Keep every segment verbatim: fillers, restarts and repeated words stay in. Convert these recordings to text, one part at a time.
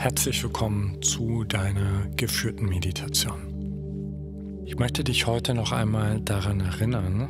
Herzlich willkommen zu deiner geführten Meditation. Ich möchte dich heute noch einmal daran erinnern,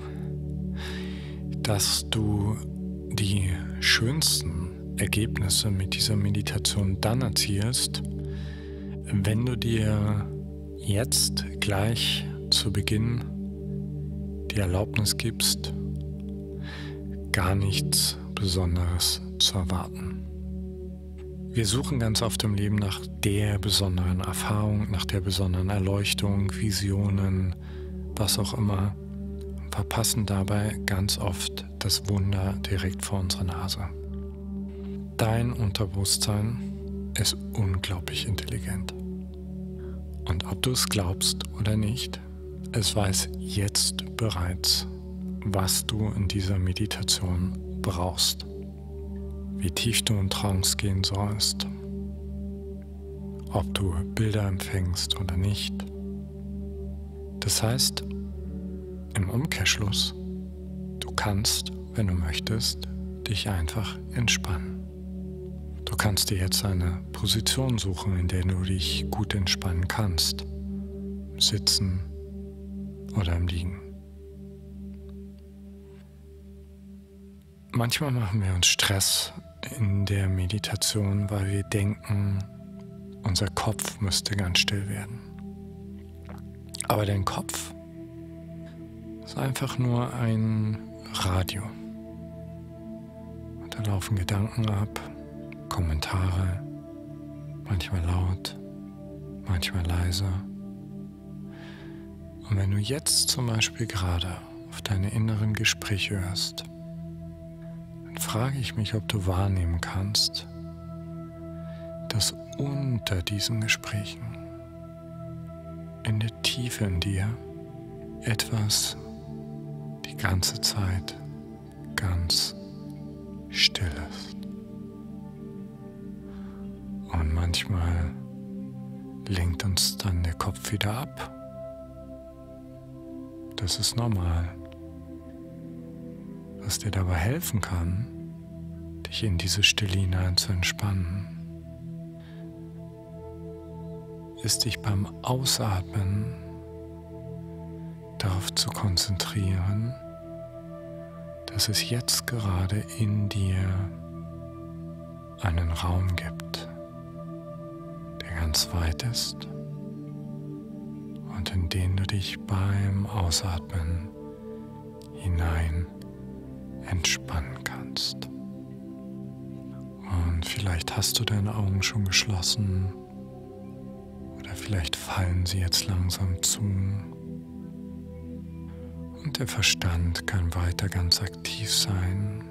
dass du die schönsten Ergebnisse mit dieser Meditation dann erzielst, wenn du dir jetzt gleich zu Beginn die Erlaubnis gibst, gar nichts Besonderes zu erwarten. Wir suchen ganz oft im Leben nach der besonderen Erfahrung, nach der besonderen Erleuchtung, Visionen, was auch immer, und verpassen dabei ganz oft das Wunder direkt vor unserer Nase. Dein Unterbewusstsein ist unglaublich intelligent. Und ob du es glaubst oder nicht, es weiß jetzt bereits, was du in dieser Meditation brauchst. Wie tief du in Trance gehen sollst, ob du Bilder empfängst oder nicht. Das heißt, im Umkehrschluss, du kannst, wenn du möchtest, dich einfach entspannen. Du kannst dir jetzt eine Position suchen, in der du dich gut entspannen kannst. Im Sitzen oder im Liegen. Manchmal machen wir uns Stress in der Meditation, weil wir denken, unser Kopf müsste ganz still werden. Aber dein Kopf ist einfach nur ein Radio. Und da laufen Gedanken ab, Kommentare, manchmal laut, manchmal leiser. Und wenn du jetzt zum Beispiel gerade auf deine inneren Gespräche hörst, frage ich mich, ob du wahrnehmen kannst, dass unter diesen Gesprächen, in der Tiefe in dir, etwas die ganze Zeit ganz still ist. Und manchmal lenkt uns dann der Kopf wieder ab. Das ist normal. Was dir dabei helfen kann, dich in diese Stille hinein zu entspannen, ist dich beim Ausatmen darauf zu konzentrieren, dass es jetzt gerade in dir einen Raum gibt, der ganz weit ist und in den du dich beim Ausatmen hinein entspannen kannst. Und vielleicht hast du deine Augen schon geschlossen oder vielleicht fallen sie jetzt langsam zu. Und der Verstand kann weiter ganz aktiv sein.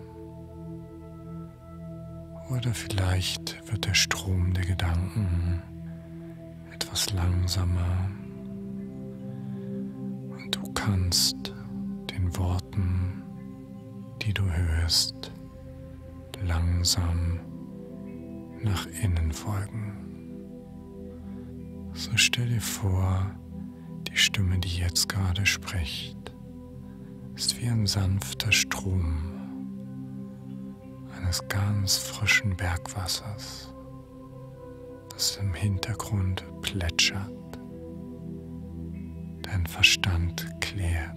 Oder vielleicht wird der Strom der Gedanken etwas langsamer. Und du kannst den Worten, die du hörst, langsam nach innen folgen. So stell dir vor, die Stimme, die jetzt gerade spricht, ist wie ein sanfter Strom eines ganz frischen Bergwassers, das im Hintergrund plätschert, dein Verstand klärt,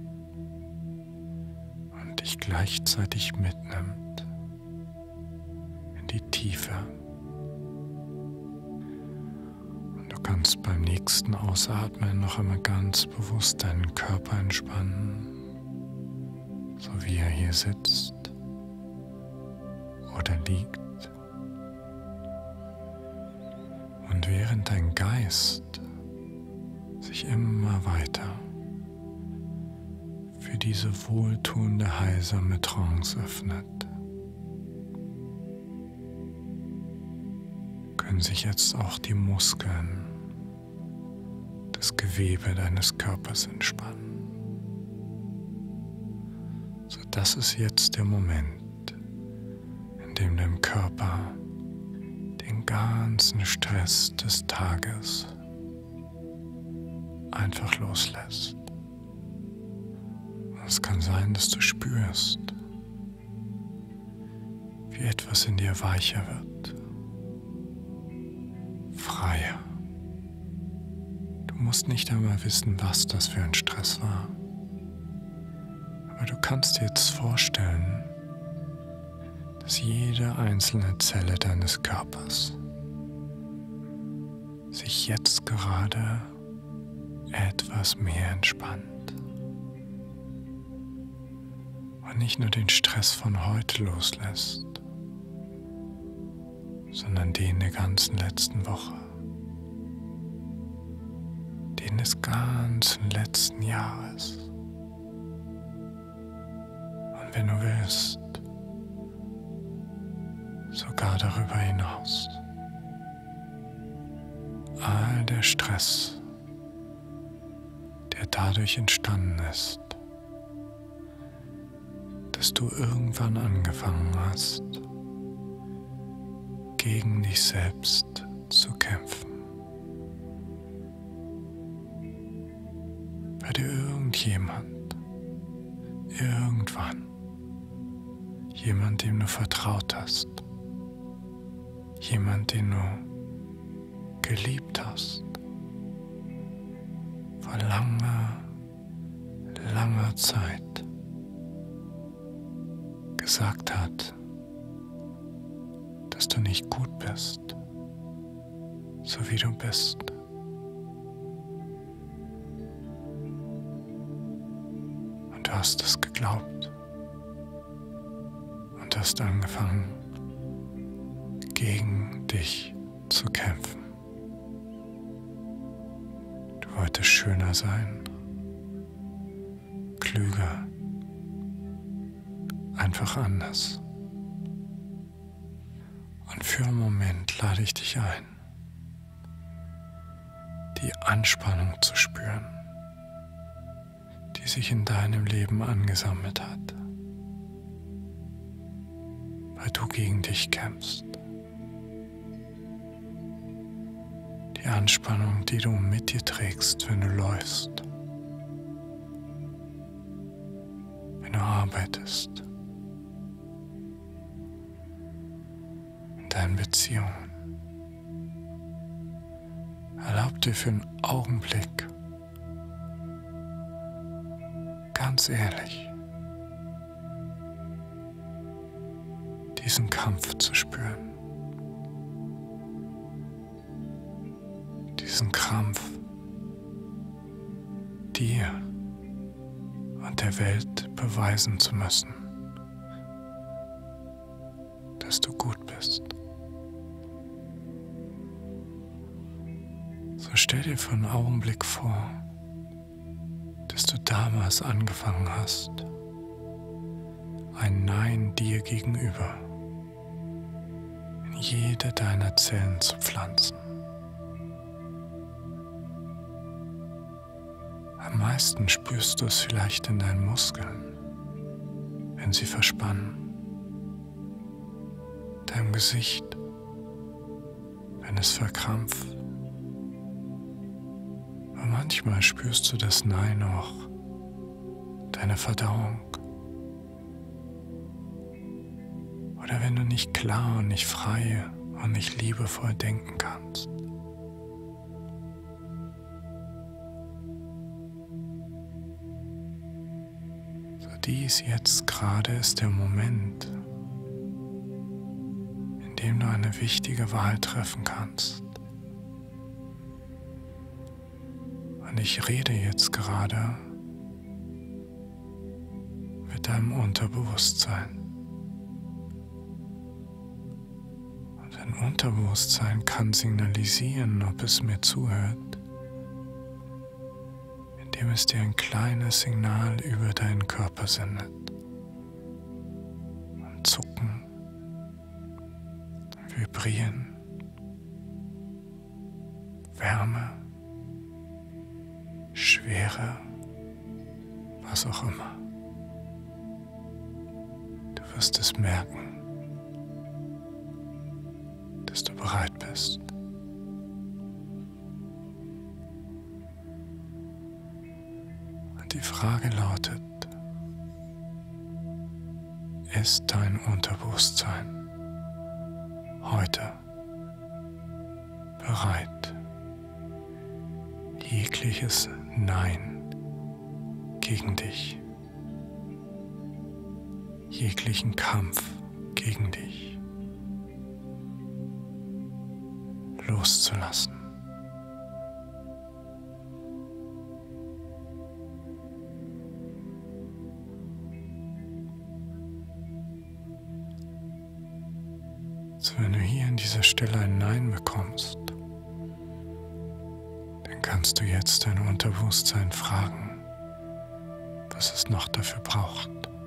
dich gleichzeitig mitnimmt in die Tiefe. Und du kannst beim nächsten Ausatmen noch einmal ganz bewusst deinen Körper entspannen, so wie er hier sitzt oder liegt. Und während dein Geist sich immer weiter für diese wohltuende, heilsame Trance öffnet, können sich jetzt auch die Muskeln, das Gewebe deines Körpers entspannen. So, das ist jetzt der Moment, in dem dein Körper den ganzen Stress des Tages einfach loslässt. Es kann sein, dass du spürst, wie etwas in dir weicher wird, musst nicht einmal wissen, was das für ein Stress war. Aber du kannst dir jetzt vorstellen, dass jede einzelne Zelle deines Körpers sich jetzt gerade etwas mehr entspannt und nicht nur den Stress von heute loslässt, sondern den der ganzen letzten Woche, den des ganzen letzten Jahres. Und wenn du willst, sogar darüber hinaus. All der Stress, der dadurch entstanden ist, dass du irgendwann angefangen hast, gegen dich selbst zu kämpfen. Weil dir irgendjemand, irgendwann, jemand, dem du vertraut hast, jemand, den du geliebt hast, vor langer, langer Zeit gesagt hat, dass du nicht gut bist, so wie du bist. Und du hast es geglaubt und hast angefangen, gegen dich zu kämpfen. Du wolltest schöner sein, klüger, einfach anders. Und für einen Moment lade ich dich ein, die Anspannung zu spüren, die sich in deinem Leben angesammelt hat, weil du gegen dich kämpfst. Die Anspannung, die du mit dir trägst, wenn du läufst, wenn du arbeitest, in deinen Beziehungen. Erlaub dir für einen Augenblick, ganz ehrlich, diesen Kampf zu spüren. Diesen Krampf, dir und der Welt beweisen zu müssen, dass du gut bist. So stell dir für einen Augenblick vor, dass du damals angefangen hast, ein Nein dir gegenüber in jede deiner Zellen zu pflanzen. Am meisten spürst du es vielleicht in deinen Muskeln, wenn sie verspannen, deinem Gesicht, wenn es verkrampft. Aber manchmal spürst du das Nein auch, deine Verdauung. Oder wenn du nicht klar und nicht frei und nicht liebevoll denken kannst. Dies jetzt gerade ist der Moment, in dem du eine wichtige Wahl treffen kannst. Und ich rede jetzt gerade mit deinem Unterbewusstsein. Und dein Unterbewusstsein kann signalisieren, ob es mir zuhört, indem es dir ein kleines Signal über deinen Körper sendet. Und zucken, vibrieren, Wärme, Schwere, was auch immer. Du wirst es merken, dass du bereit bist. Die Frage lautet, ist dein Unterbewusstsein heute bereit, jegliches Nein gegen dich, jeglichen Kampf gegen dich loszulassen. So, wenn du hier in dieser Stelle ein Nein bekommst, dann kannst du jetzt dein Unterbewusstsein fragen, was es noch dafür braucht.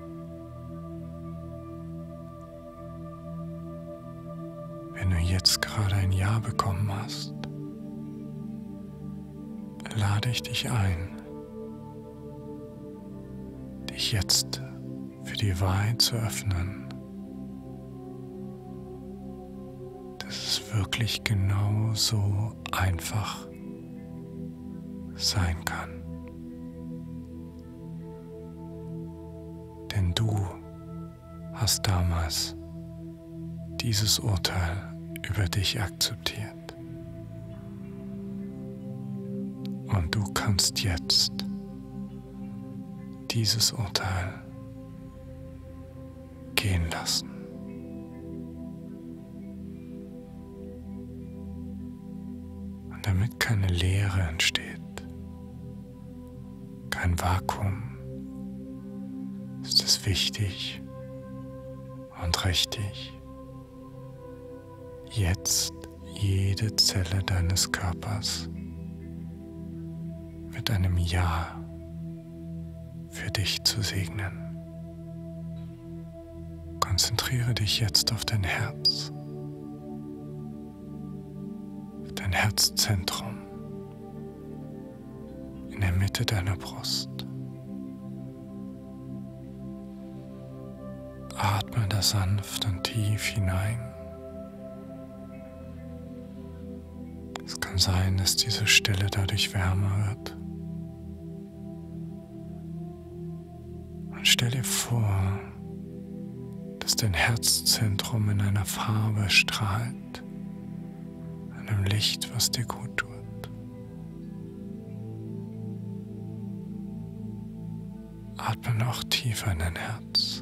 Wenn du jetzt gerade ein Ja bekommen hast, lade ich dich ein, dich jetzt für die Wahrheit zu öffnen, dass es wirklich genau so einfach sein kann. Denn du hast damals dieses Urteil über dich akzeptiert. Und du kannst jetzt dieses Urteil gehen lassen. Und damit keine Leere entsteht, kein Vakuum, ist es wichtig und richtig, jetzt jede Zelle deines Körpers mit einem Ja für dich zu segnen. Konzentriere dich jetzt auf dein Herz, auf dein Herzzentrum in der Mitte deiner Brust. Atme da sanft und tief hinein. Es kann sein, dass diese Stelle dadurch wärmer wird. Und stell dir vor, dass dein Herzzentrum in einer Farbe strahlt, einem Licht, was dir gut tut. Atme noch tiefer in dein Herz.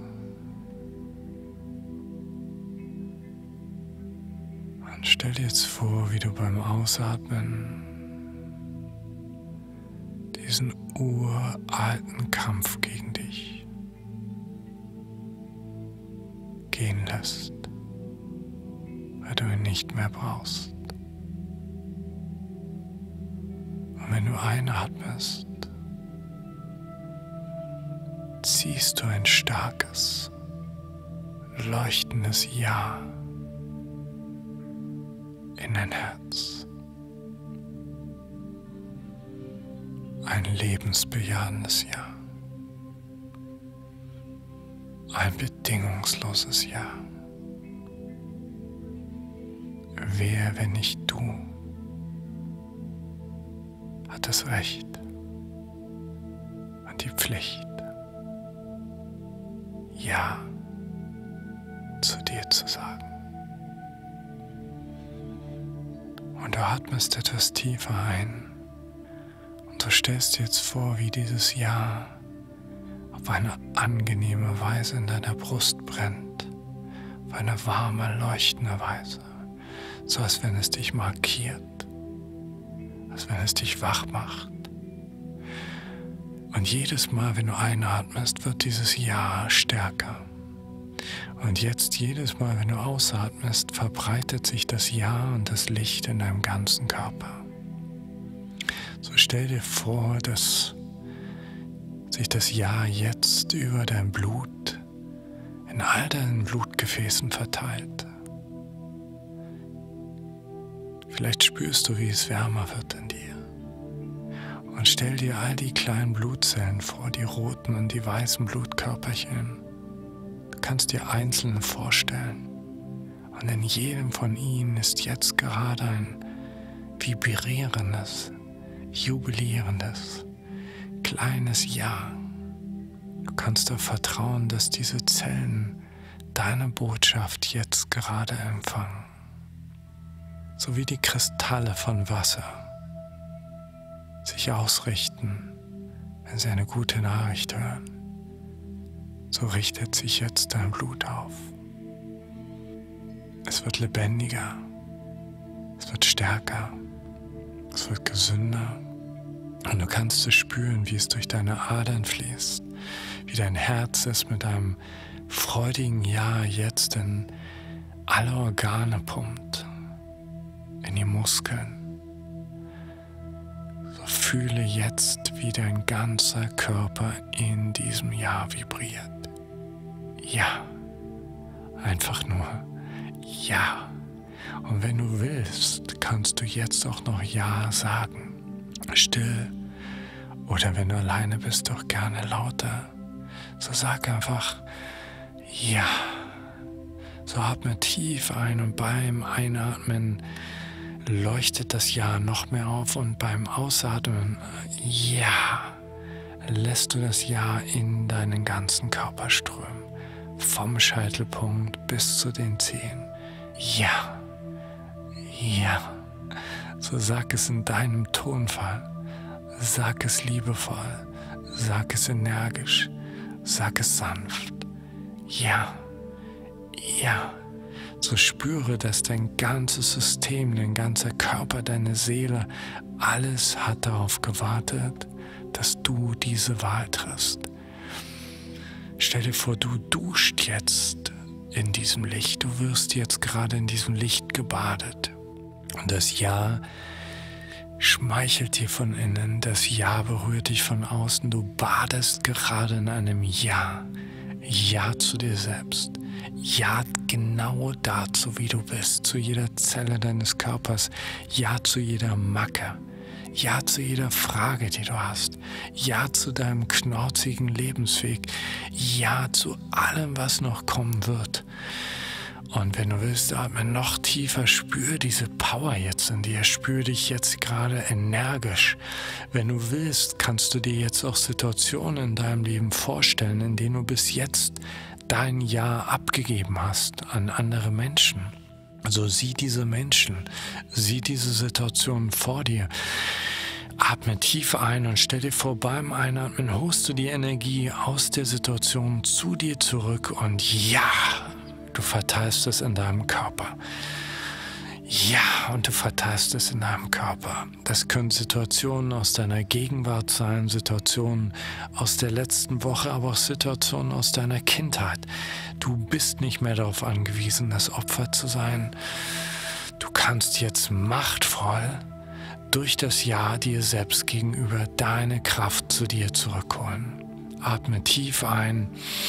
Und stell dir jetzt vor, wie du beim Ausatmen diesen uralten Kampf gegen dich gehen lässt, weil du ihn nicht mehr brauchst. Und wenn du einatmest, ziehst du ein starkes, leuchtendes Ja in dein Herz. Ein lebensbejahendes Ja. Ein bedingungsloses Ja. Wer, wenn nicht du, hat das Recht und die Pflicht, Ja zu dir zu sagen. Und du atmest etwas tiefer ein und du stellst dir jetzt vor, wie dieses Ja auf eine angenehme Weise in deiner Brust brennt, auf eine warme, leuchtende Weise, so als wenn es dich markiert, als wenn es dich wach macht. Und jedes Mal, wenn du einatmest, wird dieses Ja stärker. Und jetzt jedes Mal, wenn du ausatmest, verbreitet sich das Ja und das Licht in deinem ganzen Körper. So stell dir vor, dass sich das Ja jetzt über dein Blut in all deinen Blutgefäßen verteilt. Vielleicht spürst du, wie es wärmer wird in dir. Und stell dir all die kleinen Blutzellen vor, die roten und die weißen Blutkörperchen. Du kannst dir einzelne vorstellen. Und in jedem von ihnen ist jetzt gerade ein vibrierendes, jubilierendes, kleines Ja. Du kannst darauf vertrauen, dass diese Zellen deine Botschaft jetzt gerade empfangen. So wie die Kristalle von Wasser, sich ausrichten, wenn sie eine gute Nachricht hören. So richtet sich jetzt dein Blut auf. Es wird lebendiger, es wird stärker, es wird gesünder und du kannst es spüren, wie es durch deine Adern fließt, wie dein Herz es mit einem freudigen Ja jetzt in alle Organe pumpt, in die Muskeln. So fühle jetzt, wie dein ganzer Körper in diesem Ja vibriert. Ja, einfach nur Ja. Und wenn du willst, kannst du jetzt auch noch Ja sagen. Still. Oder wenn du alleine bist, doch gerne lauter. So sag einfach Ja. So atme tief ein und beim Einatmen leuchtet das Ja noch mehr auf und beim Ausatmen Ja lässt du das Ja in deinen ganzen Körper strömen. Vom Scheitelpunkt bis zu den Zehen. Ja, ja. So sag es in deinem Tonfall. Sag es liebevoll. Sag es energisch. Sag es sanft. Ja, ja. So spüre, dass dein ganzes System, dein ganzer Körper, deine Seele, alles hat darauf gewartet, dass du diese Wahl triffst. Stell dir vor, du duscht jetzt in diesem Licht. Du wirst jetzt gerade in diesem Licht gebadet. Und das Ja schmeichelt dir von innen. Das Ja berührt dich von außen. Du badest gerade in einem Ja. Ja zu dir selbst. Ja genau dazu, wie du bist. Zu jeder Zelle deines Körpers. Ja zu jeder Macke. Ja zu jeder Frage, die du hast. Ja zu deinem knorzigen Lebensweg. Ja zu allem, was noch kommen wird. Und wenn du willst, atme noch tiefer, spür diese Power jetzt in dir. Spür dich jetzt gerade energisch. Wenn du willst, kannst du dir jetzt auch Situationen in deinem Leben vorstellen, in denen du bis jetzt dein Ja abgegeben hast an andere Menschen. Also sieh diese Menschen, sieh diese Situation vor dir. Atme tief ein und stell dir vor, beim Einatmen holst du die Energie aus der Situation zu dir zurück und ja, du verteilst es in deinem Körper. Ja, und du verteilst es in deinem Körper. Das können Situationen aus deiner Gegenwart sein, Situationen aus der letzten Woche, aber auch Situationen aus deiner Kindheit. Du bist nicht mehr darauf angewiesen, das Opfer zu sein. Du kannst jetzt machtvoll durch das Ja dir selbst gegenüber deine Kraft zu dir zurückholen. Atme tief ein.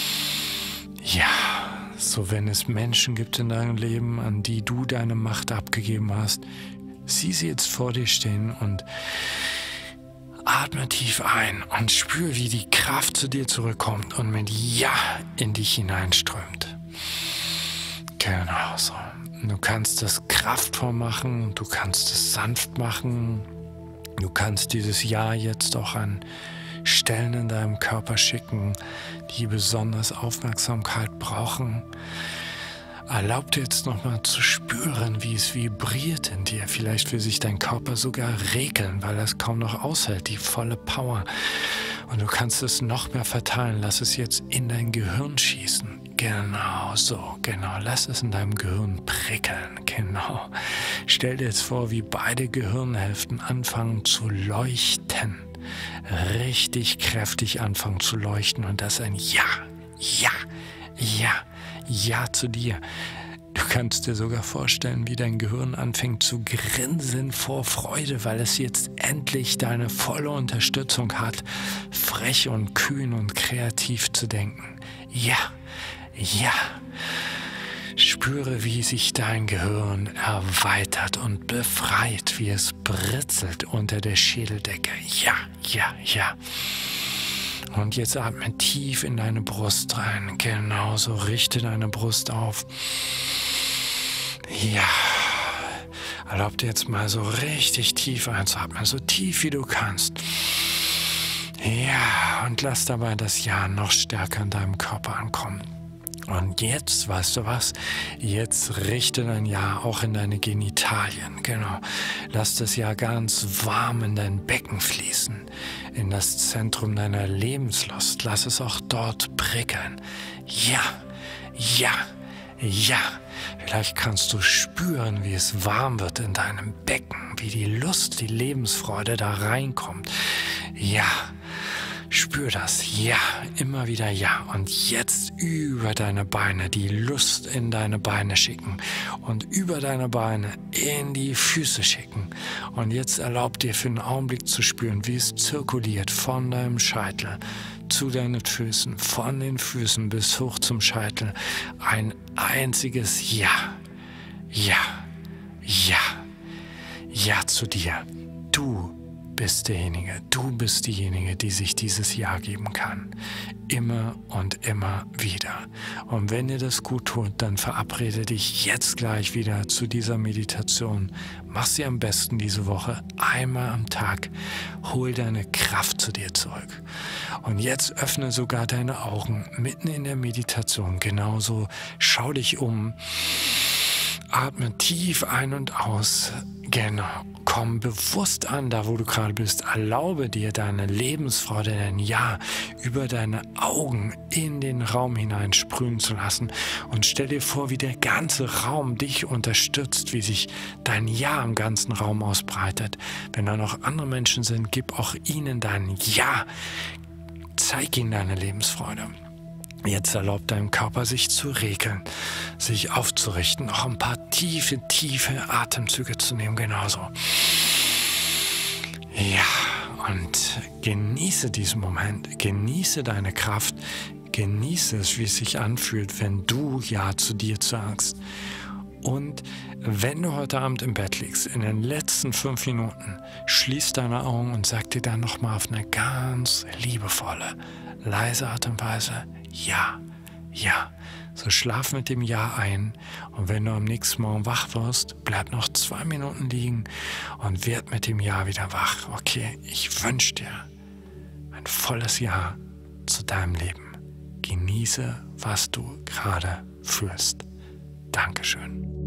Ja. So, wenn es Menschen gibt in deinem Leben, an die du deine Macht abgegeben hast, sieh sie jetzt vor dir stehen und atme tief ein und spür, wie die Kraft zu dir zurückkommt und mit Ja in dich hineinströmt. Genau so. Du kannst das kraftvoll machen, du kannst es sanft machen, du kannst dieses Ja jetzt auch an Stellen in deinem Körper schicken, die besonders Aufmerksamkeit brauchen. Erlaub dir jetzt nochmal zu spüren, wie es vibriert in dir. Vielleicht will sich dein Körper sogar regeln, weil er es kaum noch aushält, die volle Power. Und du kannst es noch mehr verteilen. Lass es jetzt in dein Gehirn schießen. Genau so, genau. Lass es in deinem Gehirn prickeln. Genau. Stell dir jetzt vor, wie beide Gehirnhälften anfangen zu leuchten. Richtig kräftig anfangen zu leuchten und das ein Ja, Ja, Ja, Ja zu dir. Du kannst dir sogar vorstellen, wie dein Gehirn anfängt zu grinsen vor Freude, weil es jetzt endlich deine volle Unterstützung hat, frech und kühn und kreativ zu denken. Ja, ja. Spüre, wie sich dein Gehirn erweitert und befreit, wie es britzelt unter der Schädeldecke. Ja, ja, ja. Und jetzt atme tief in deine Brust rein. Genauso, richte deine Brust auf. Ja. Erlaub dir jetzt mal so richtig tief einzuatmen, so tief wie du kannst. Ja, und lass dabei das Ja noch stärker in deinem Körper ankommen. Und jetzt, weißt du was, jetzt richte dein Ja auch in deine Genitalien, genau. Lass das Ja ganz warm in dein Becken fließen, in das Zentrum deiner Lebenslust. Lass es auch dort prickeln. Ja, ja, ja. Vielleicht kannst du spüren, wie es warm wird in deinem Becken, wie die Lust, die Lebensfreude da reinkommt. Ja. Spür das, ja, immer wieder ja. Und jetzt über deine Beine, die Lust in deine Beine schicken und über deine Beine in die Füße schicken. Und jetzt erlaub dir für einen Augenblick zu spüren, wie es zirkuliert von deinem Scheitel zu deinen Füßen, von den Füßen bis hoch zum Scheitel. Ein einziges Ja, ja, ja, ja zu dir. Du bist derjenige, du bist diejenige, die sich dieses Ja geben kann. Immer und immer wieder. Und wenn dir das gut tut, dann verabrede dich jetzt gleich wieder zu dieser Meditation. Mach sie am besten diese Woche einmal am Tag. Hol deine Kraft zu dir zurück. Und jetzt öffne sogar deine Augen mitten in der Meditation. Genauso schau dich um. Atme tief ein und aus. Genau. Komm bewusst an, da wo du gerade bist. Erlaube dir deine Lebensfreude, dein Ja über deine Augen in den Raum hinein sprühen zu lassen. Und stell dir vor, wie der ganze Raum dich unterstützt, wie sich dein Ja im ganzen Raum ausbreitet. Wenn da noch andere Menschen sind, gib auch ihnen dein Ja. Zeig ihnen deine Lebensfreude. Jetzt erlaubt deinem Körper, sich zu regeln, sich aufzurichten, noch ein paar tiefe, tiefe Atemzüge zu nehmen, genauso. Ja, und genieße diesen Moment, genieße deine Kraft, genieße es, wie es sich anfühlt, wenn du Ja zu dir sagst. Und wenn du heute Abend im Bett liegst, in den letzten fünf Minuten, schließ deine Augen und sag dir dann nochmal auf eine ganz liebevolle, leise Art und Weise, ja, ja. So schlaf mit dem Ja ein und wenn du am nächsten Morgen wach wirst, bleib noch zwei Minuten liegen und werd mit dem Ja wieder wach. Okay, ich wünsche dir ein volles Ja zu deinem Leben. Genieße, was du gerade fühlst. Dankeschön.